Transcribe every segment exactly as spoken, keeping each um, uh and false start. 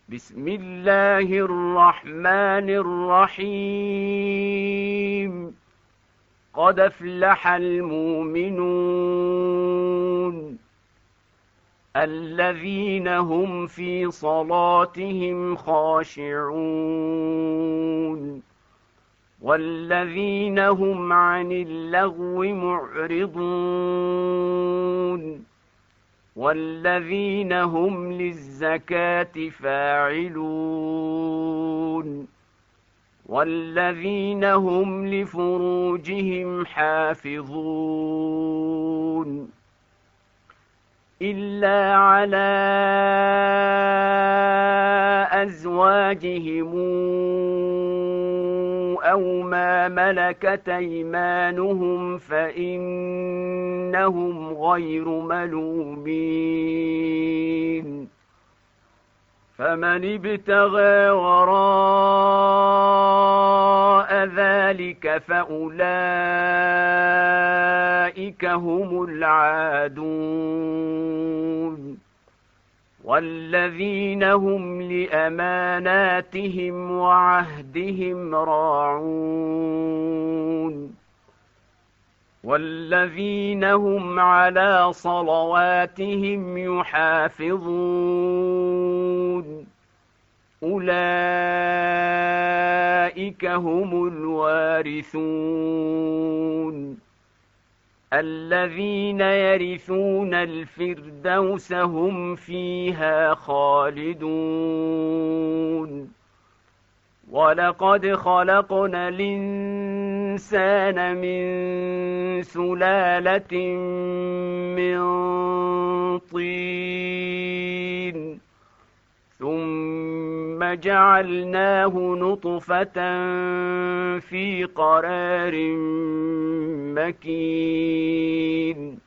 بسم الله الرحمن الرحيم. قد أفلح المؤمنون الذين هم في صلاتهم خاشعون والذين هم عن اللغو معرضون والذين هم للزكاة فاعلون والذين هم لفروجهم حافظون إلا على أزواجهم أو ما ملكت أيمانهم فإنهم غير ملومين. فمن ابتغى وراء ذلك فأولئك هم العادون والذين هم لأماناتهم وعهدهم راعون والذين هم على صلواتهم يحافظون أولئك هم الوارثون الذين يرثون الفردوس هم فيها خالدون. ولقد خلقنا الإنسان من سلالة من طين ثم جعلناه نطفة في قرار مكين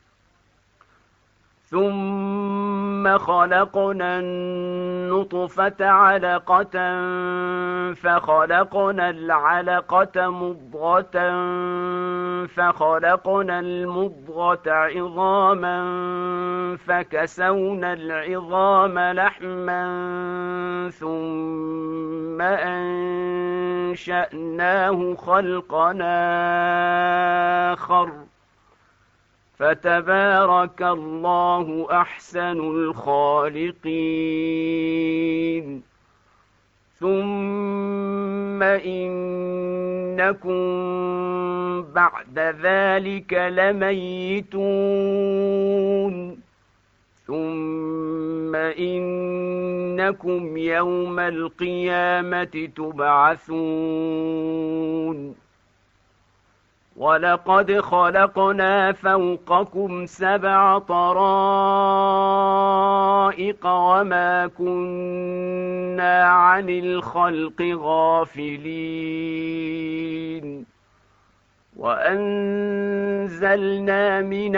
ثم خلقنا النطفة علقة فخلقنا العلقة مضغة فخلقنا المضغة عظاما فكسونا العظام لحما ثم أنشأناه خلقا آخر فتبارك الله أحسن الخالقين. ثم إنكم بعد ذلك لميتون ثم إنكم يوم القيامة تبعثون. ولقد خلقنا فوقكم سبع طرائق وما كنا عن الخلق غافلين وأنزلنا من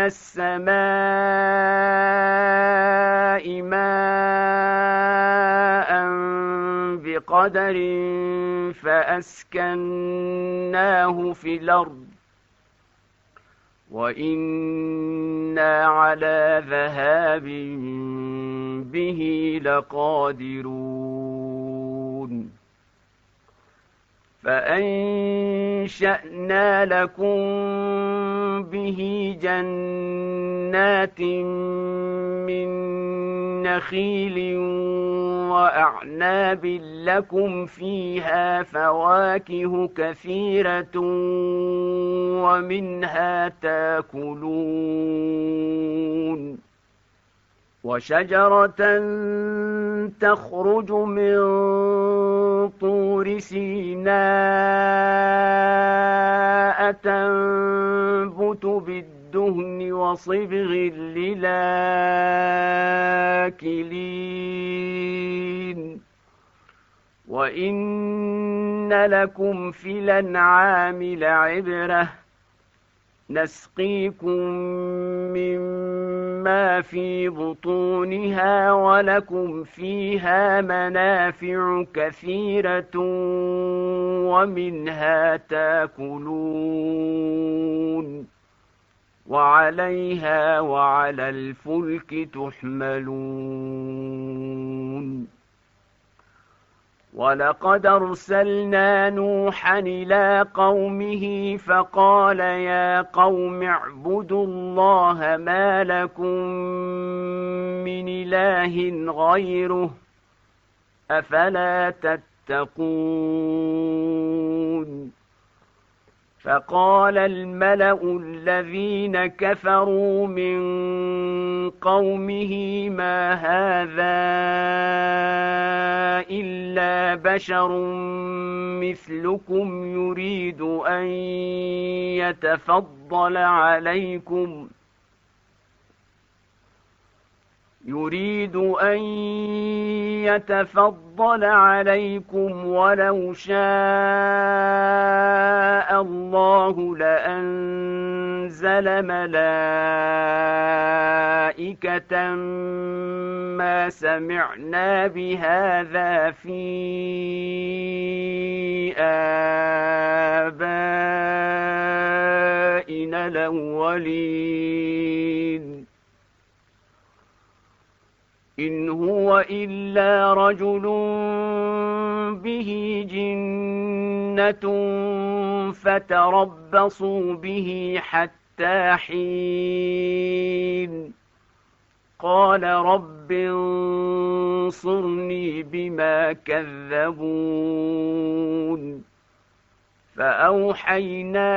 السماء ماء بقدر فأسكناه في الأرض وإنا على ذهاب به لقادرون. فأنشأنا لكم به جنات من نخيل وأعناب لكم فيها فواكه كثيرة ومنها تاكلون وشجرة تخرج من طور سيناء تنبت بالدهن وصبغ للآكلين وإن لكم في الأنعام لعبرة نسقيكم مما في بطونها ولكم فيها منافع كثيرة ومنها تاكلون وعليها وعلى الفلك تحملون. ولقد أرسلنا نوحا إلى قومه فقال يا قوم اعبدوا الله ما لكم من إله غيره أفلا تتقون فقال الملأ الذين كفروا من قومه ما هذا إلا بشر مثلكم يريد أن يتفضل عليكم يريد أن يتفضل عليكم ولو شاء الله لأنزل ملائكة ما سمعنا بهذا في آبائنا الأولين إن هو إلا رجل به جنة فتربصوا به حتى حين قال رب انصرني بما كذبون فأوحينا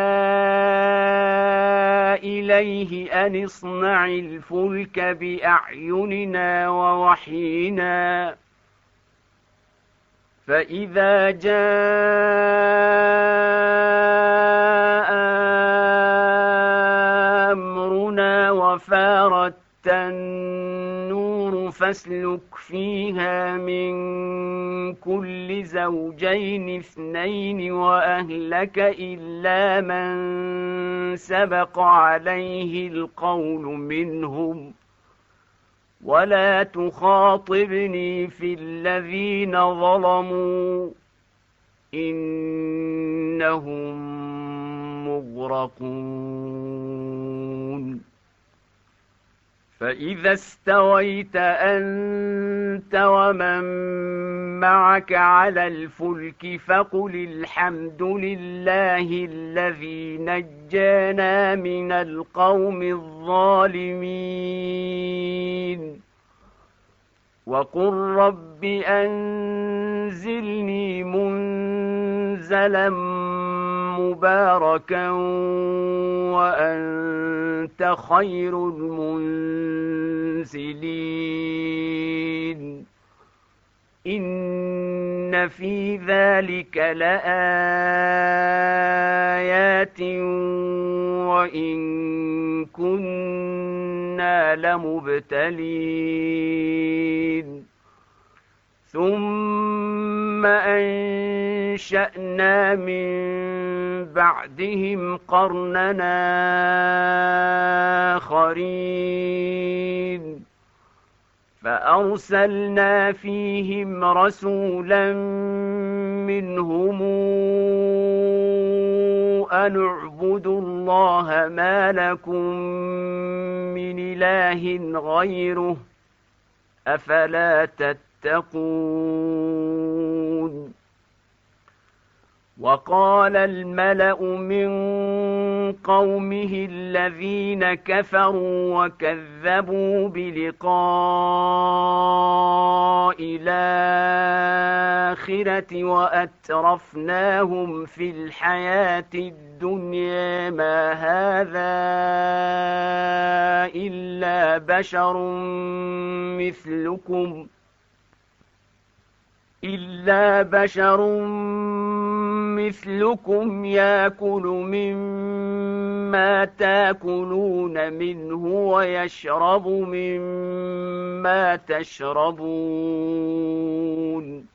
إليه أن اصنع الفلك بأعيننا ووحينا فإذا جاء أمرنا وفارت النور فاسلك فيها من كل زوجين اثنين وأهلك إلا من سبق عليه القول منهم ولا تخاطبني في الذين ظلموا إنهم مغرقون فإذا استويت أنت ومن معك على الفلك فقل الحمد لله الذي نجانا من القوم الظالمين وقل رب أنزلني منزلا مباركا وأنت خير المنزلين إن في ذلك لآيات وإن كنا لمبتلين ثم أنشأنا من بعدهم قرننا آخرين فأرسلنا فيهم رسولا منهم أن اعبدوا الله ما لكم من إله غيره أفلا تتقون وقال الملأ من قومه الذين كفروا وكذبوا بلقاء الآخرة وأترفناهم في الحياة الدنيا ما هذا إلا بشر مثلكم إلا بشر مثلكم يأكل مما تأكلون منه ويشرب مما تشربون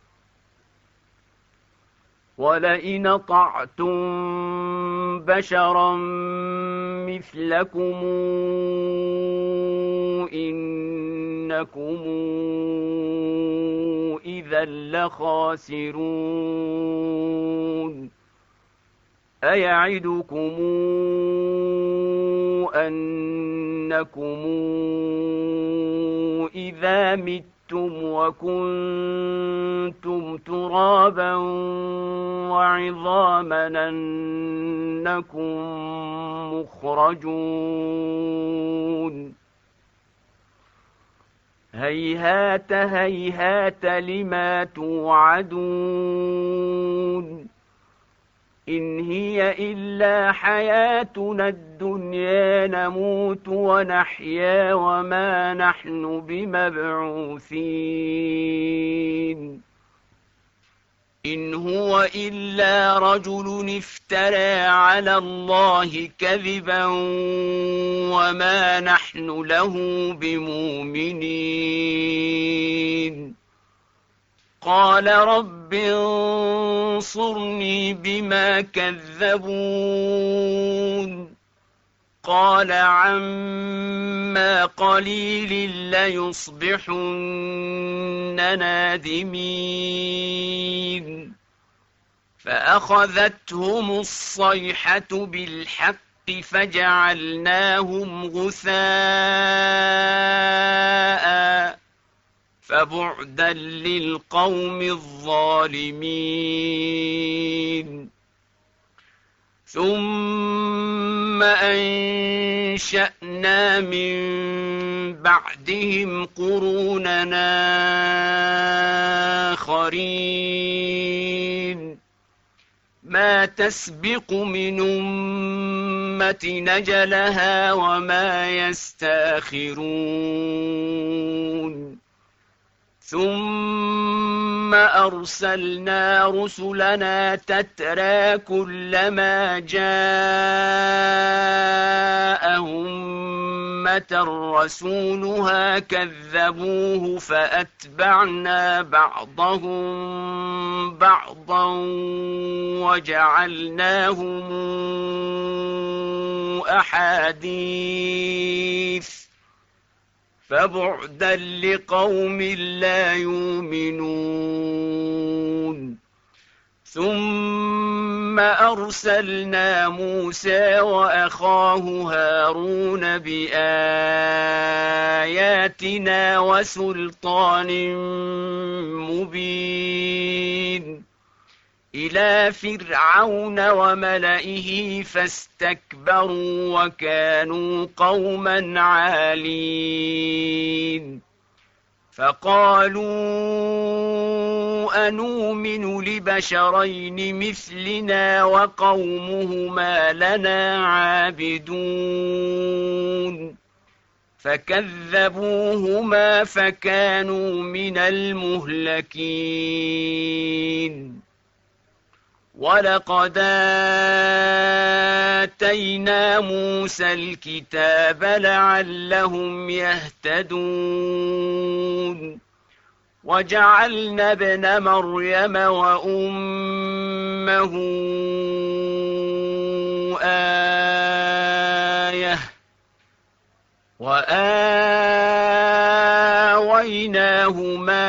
ولئن أطعتم بشرا مثلكم إنكم إذا لخاسرون أيعدكم أنكم إذا متم وكنتم ترابا وعظاما أنكم مخرجون هيهات هيهات لما توعدون إن هي إلا حياتنا الدنيا نموت ونحيا وما نحن بمبعوثين إن هو إلا رجل افترى على الله كذبا وما نحن له بمؤمنين قال رب انصرني بما كذبون قال عما قليل ليصبحن نادمين فأخذتهم الصيحة بالحق فجعلناهم غثاء فبعدا للقوم الظالمين ثم أنشأنا من بعدهم قروننا آخرين ما تسبق من أمة نجلها وما يستاخرون ثم أرسلنا رسلنا تترى كلما جاء أمة رسولها كذبوه فأتبعنا بعضهم بعضا وجعلناهم أحاديث فبعدا لقوم لا يؤمنون ثم أرسلنا موسى وأخاه هارون بآياتنا وسلطان مبين إلى فرعون وملئه فاستكبروا وكانوا قوما عالين فقالوا أنؤمن لبشرين مثلنا وقومهما لنا عابدون فكذبوهما فكانوا من المهلكين ولقد آتينا موسى الكتاب لعلهم يهتدون وجعلنا ابن مريم وأمه آية وآويناهما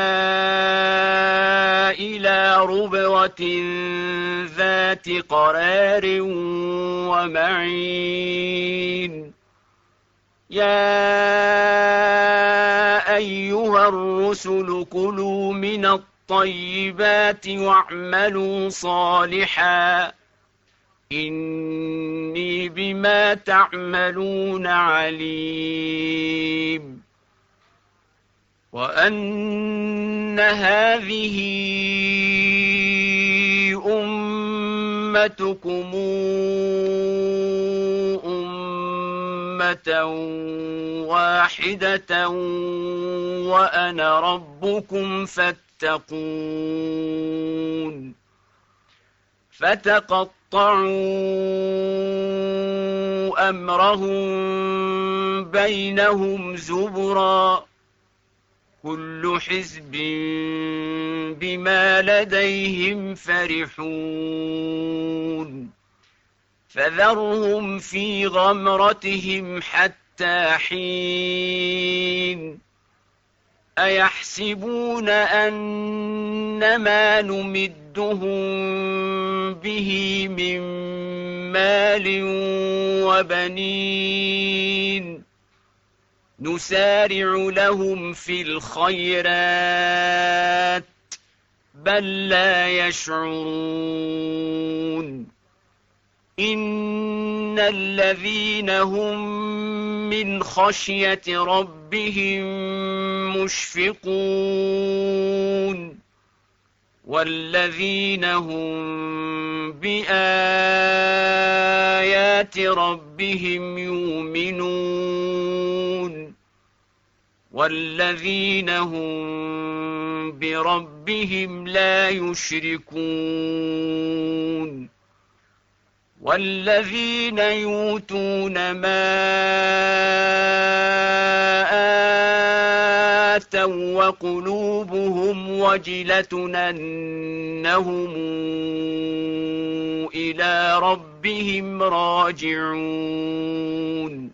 إلى ربوة ذات قرار ومعين يا أيها الرسل كلوا من الطيبات واعملوا صالحا إني بما تعملون عليم وأن هذه أمتكم أمة واحدة وأنا ربكم فاتقون فتقطعوا أمرهم بينهم زبرا كل حزب بما لديهم فرحون فذرهم في غمرتهم حتى حين أيحسبون أنما نمدهم به من مال وبنين نسارع لهم في الخيرات بل لا يشعرون إن الذين هم من خشية ربهم مشفقون والذين هم بآيات ربهم يؤمنون والذين هم بربهم لا يشركون والذين يؤتون ما آتوا وقلوبهم وجلة أنهم إلى ربهم راجعون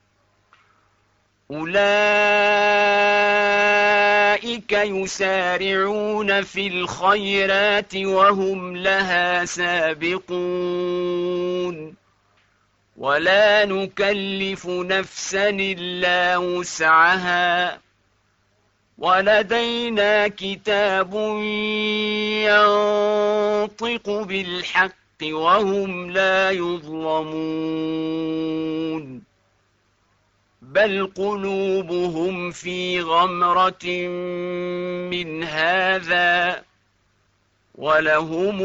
أولئك يسارعون في الخيرات وهم لها سابقون ولا نكلف نفسا إلا وسعها ولدينا كتاب ينطق بالحق وهم لا يظلمون بل قلوبهم في غمرة من هذا ولهم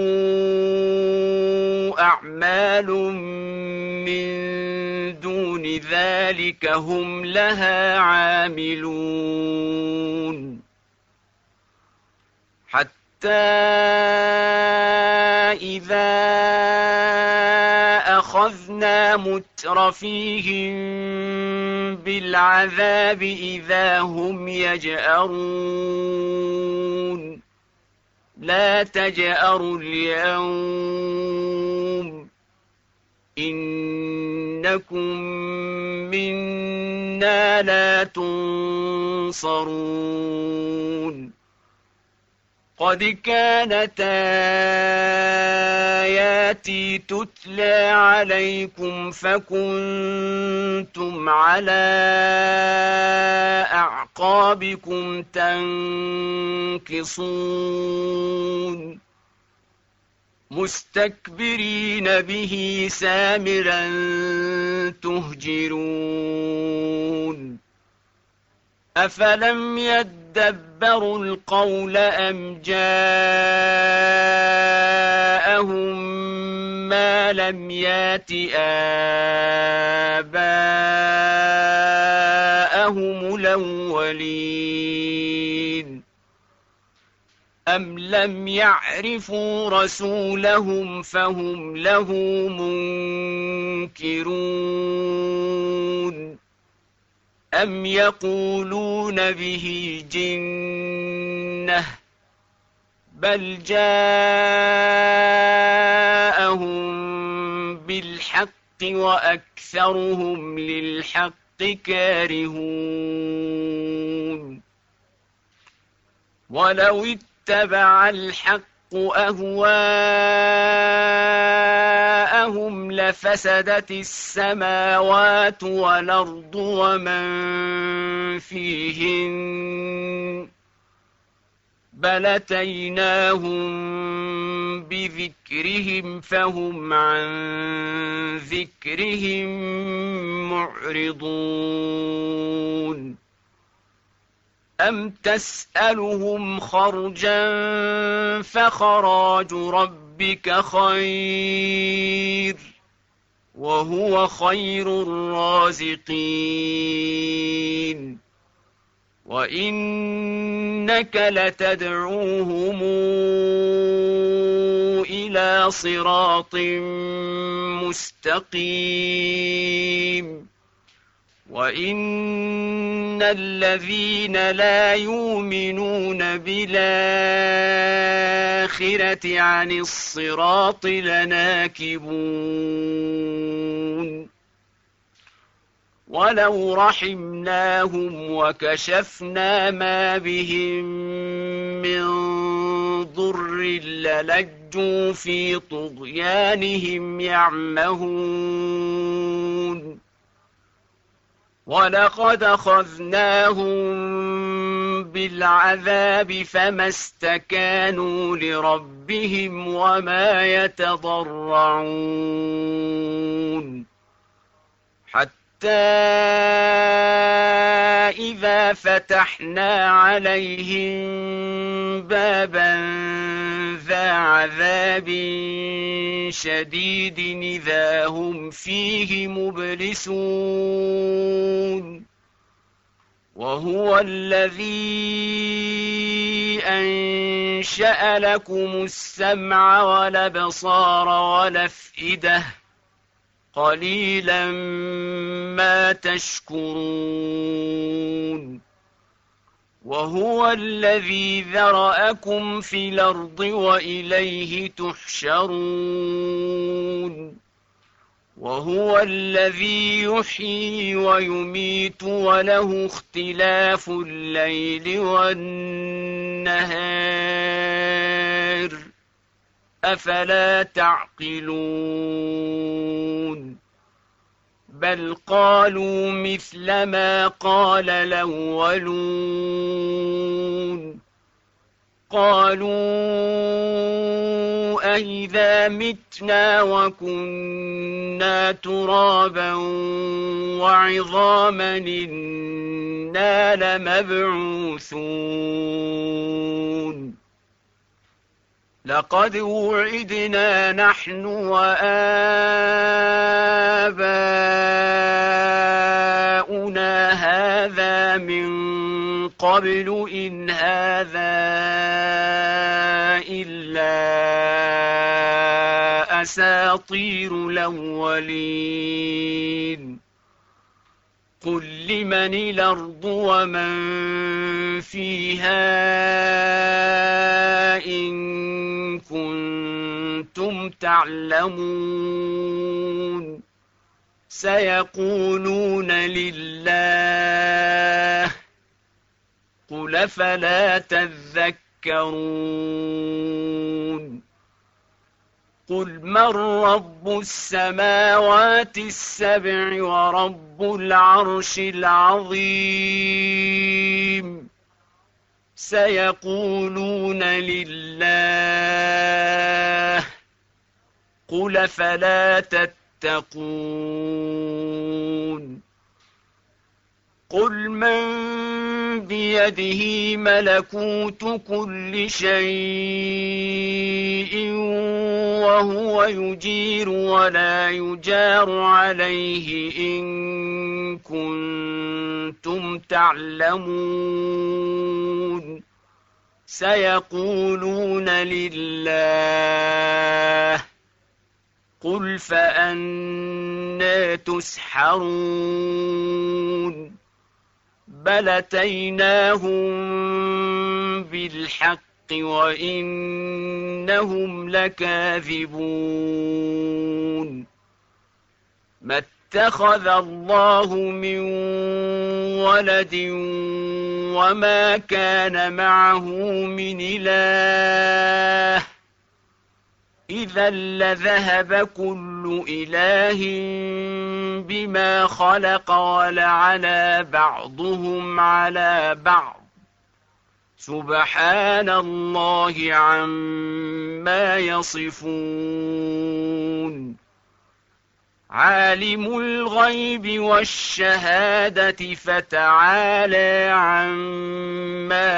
أعمال من دون ذلك هم لها عاملون حتى إذا أخذنا مترفيهم بالعذاب إذا هم يجأرون لا تجأروا اليوم إنكم منا لا تنصرون قد كانت آياتي تتلى عليكم فكنتم على أعقابكم تنكصون مستكبرين به سامرا تهجرون أفلم يدبروا القول أم جاءهم ما لم يات آباءهم الأولين أم لم يعرفوا رسولهم فهم له منكرون أم يقولون به جنة بل جاءهم بالحق وأكثرهم للحق كارهون ولو اتبع الحق أهواءهم لفسدت السماوات والأرض ومن فيهن بل أتيناهم بذكرهم فهم عن ذكرهم معرضون أم تسألهم خرجا فخراج ربك خير وهو خير الرازقين وإنك لتدعوهم إلى صراط مستقيم وإن الذين لا يؤمنون بالآخرة عن الصراط لناكبون ولو رحمناهم وكشفنا ما بهم من ضر للجوا في طغيانهم يعمهون ولقد أخذناهم بالعذاب فما استكانوا لربهم وما يتضرعون حتى إذا فتحنا عليهم بابا ذا عذاب شديد إذا هم فيه مبلسون وهو الذي أنشأ لكم السمع والأبصار والأفئدة قليلا ما تشكرون وهو الذي ذرأكم في الأرض وإليه تحشرون وهو الذي يحيي ويميت وله اختلاف الليل والنهار أفلا تعقلون بل قالوا مثل ما قال الأولون قالوا أئذا متنا وكنا ترابا وعظاما إنا لمبعوثون لقد وعدنا نحن وآباؤنا هذا من قبل إن هذا إلا أساطير الأولين قل لمن الأرض ومن فيها إن كنتم تعلمون سيقولون لله قل فلا تذكرون قل من رب السماوات السبع ورب العرش العظيم سيقولون لله قل فلا تتقون قل من بيده ملكوت كل شيء وهو يجير ولا يجار عليه إن كنتم تعلمون سيقولون لله قل فأنى تسحرون بل أتيناهم بالحق وإنهم لكاذبون ما اتخذ الله من ولد وما كان معه من إله إذا لذهب كل إله بما خلق ولعلى بعضهم على بعض سبحان الله عما يصفون عالم الغيب والشهادة فتعالى عما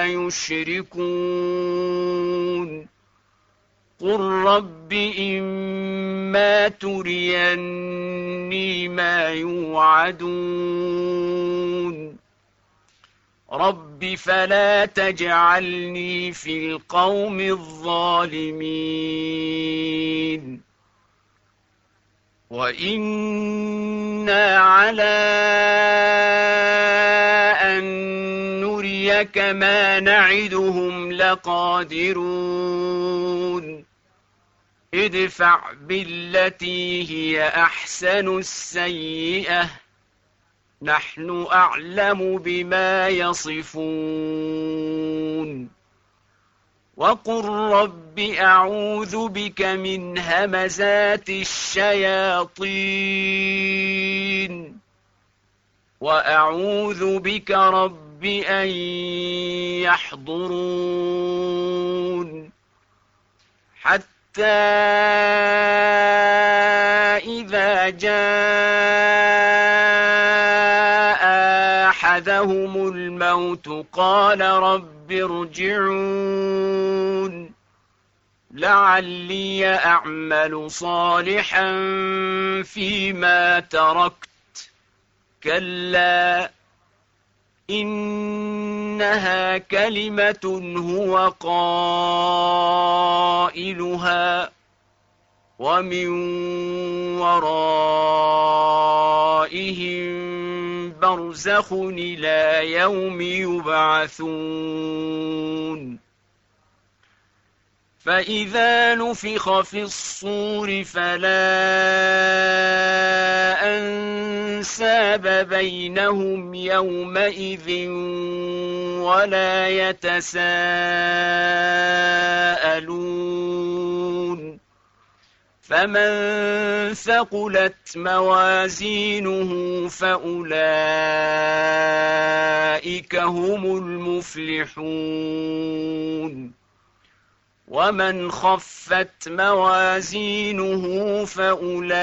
يشركون قل رب إما تريني ما يوعدون رب فلا تجعلني في القوم الظالمين وإنا على أن نريك ما نعدهم لقادرون ادفع بالتي هي أحسن السيئة نحن أعلم بما يصفون وقل رب أعوذ بك من همزات الشياطين وأعوذ بك رب أن يحضرون حتى إذا جاء أحدهم الموت قال رب ارجعون لعلي أعمل صالحا فيما تركت كلا إنها كلمة هو قائلها ومن ورائهم برزخ إلى يوم يبعثون فإذا نفخ في الصور فلا أنساب بينهم يومئذ ولا يتساءلون فمن ثقلت موازينه فأولئك هم المفلحون ومن خفت موازينه فأولئك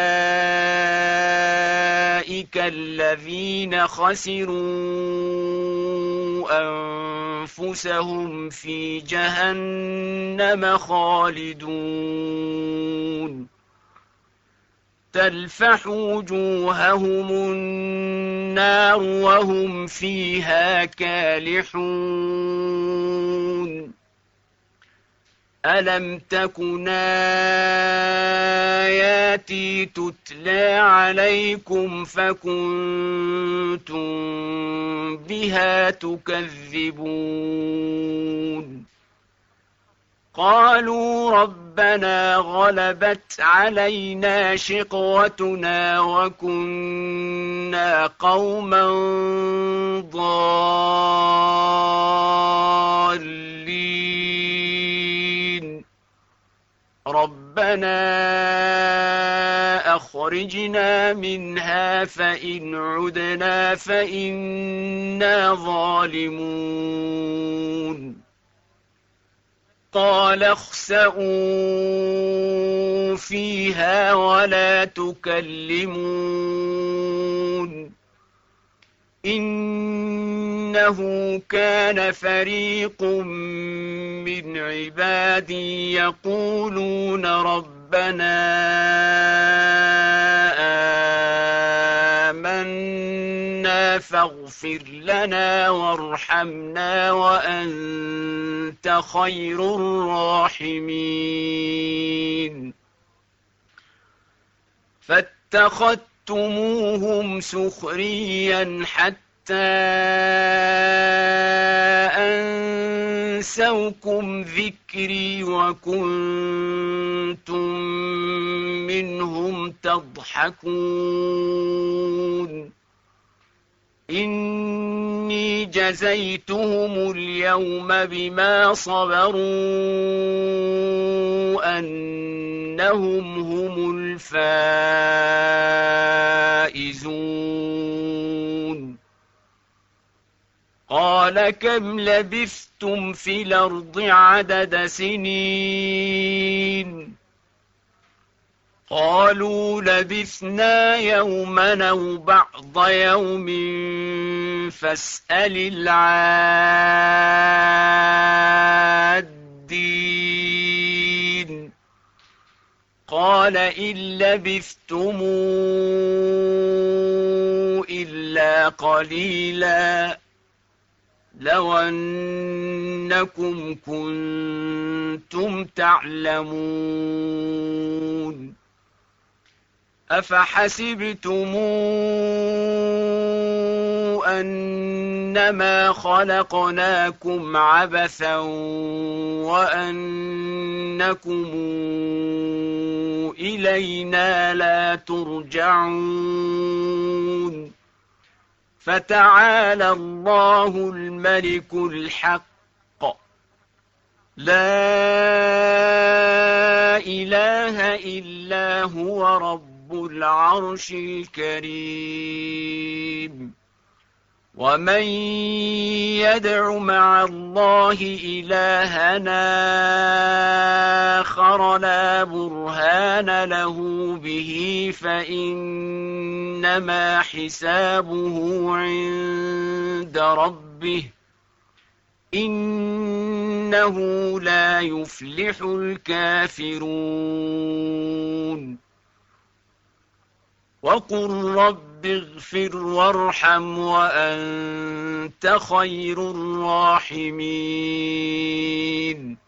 الذين خسروا أنفسهم في جهنم خالدون تلفح وجوههم النار وهم فيها كالحون ألم تكن آياتي تتلى عليكم فكنتم بها تكذبون قالوا ربنا غلبت علينا شقوتنا وكنا قوما ضالين ربنا أخرجنا منها فإن عدنا فإنا ظالمون قال اخسئوا فيها ولا تكلمون إنه كان فريق من عبادي يقولون ربنا آمنا فاغفر لنا وارحمنا وأنت خير الراحمين فاتخذتموهم سخريا حتى أنسوكم ذكري وكنتم منهم تضحكون إني جزيتهم اليوم بما صبروا أنهم هم الفائزون قال كم لبثتم في الأرض عدد سنين قالوا لبثنا يوما أو بعض يوم فاسأل العادين قال إن لبثتم إلا قليلا لو أنكم كنتم تعلمون أفحسبتم أنما خلقناكم عبثا وأنكم إلينا لا ترجعون فتعالى الله الملك الحق لا إله إلا هو رب العرش الكريم ومن يدع مع الله إلهنا آخر لا برهان له به فإنما حسابه عند ربه إنه لا يفلح الكافرون وقل رب اغفر وارحم وأنت خير الراحمين